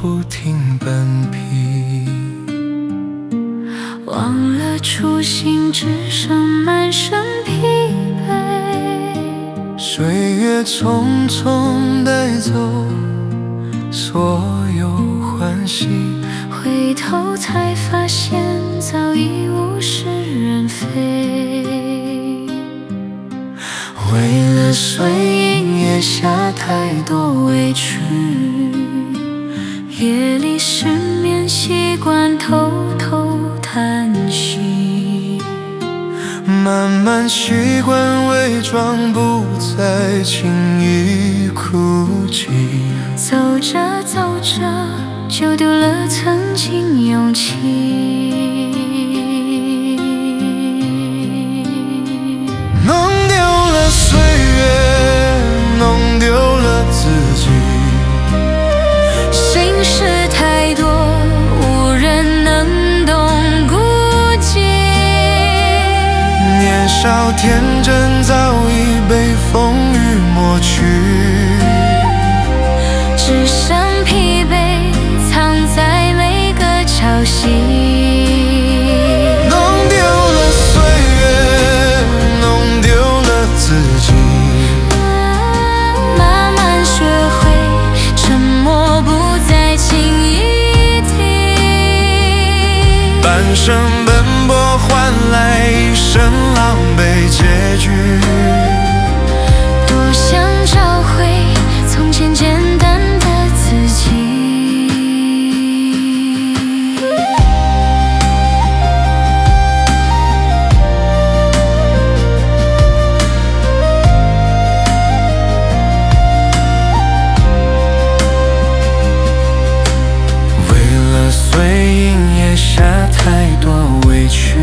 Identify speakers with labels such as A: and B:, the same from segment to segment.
A: 不停奔疲。
B: 忘了初心，只剩满身疲惫。
A: 岁月匆匆带走所有欢喜，
B: 回头才发现早已物是人非。
A: 为了碎银也下太多委屈，
B: 夜里失眠习惯偷偷叹息，
A: 慢慢习惯伪装，不再轻易哭泣。
B: 走着走着就丢了曾经勇气，
A: 弄丢了岁月，弄丢了自己。
B: 心事太多，无人能懂孤寂。
A: 年少天真早已被风雨抹去，
B: 只剩疲惫藏在每个潮汐。
A: 弄丢了岁月，弄丢了自己。
B: 慢慢学会沉默，不再轻易提。
A: 半生奔波换来一身狼狈结局。
B: 多想找回从前简单的自己。
A: 为了碎银也下太多委屈，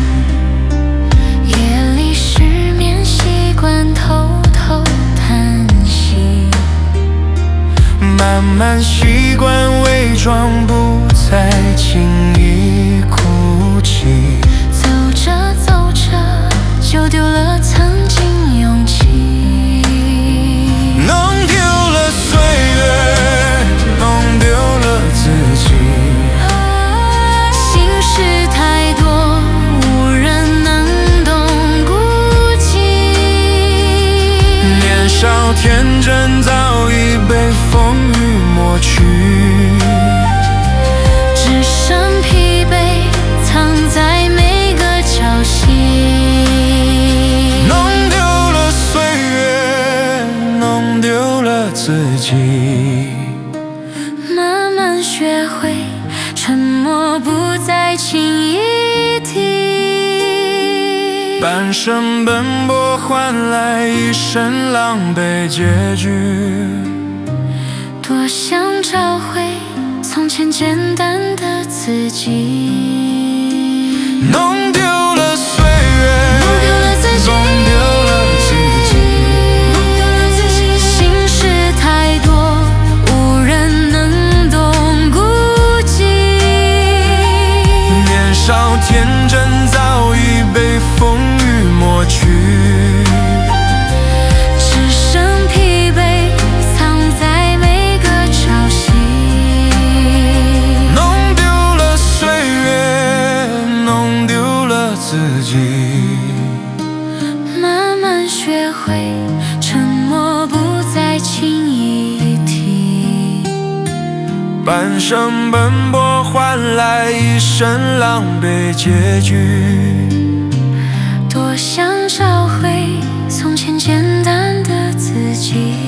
B: 夜里失眠习惯偷偷叹息，
A: 慢慢习惯伪装，不再轻易哭泣。
B: 走着走着就丢了曾经勇气。
A: 弄丢了岁月，弄丢了自己。
B: 心事太多，无人能懂孤寂。
A: 年少天真早已被风雨抹去，
B: 只剩疲惫藏在每个潮汐。
A: 弄丢了岁月，弄丢了自己。
B: 慢慢学会沉默，不再轻易提。
A: 半生奔波换来一身狼狈结局。
B: 多想找回从前简单的自己。
A: 弄丢了岁月，
B: 弄丢了自己，
A: 弄丢了自己。
B: 弄丢了自己。心事太多，无人能懂孤寂。
A: 年少天真早已被风雨抹去，
B: 只剩疲惫藏在每个潮汐。
A: 弄丢了岁月，弄丢了自己。
B: 慢慢学会沉默，不再轻易提。
A: 半生奔波换来一身狼狈结局。
B: 多想找回从前简单的自己。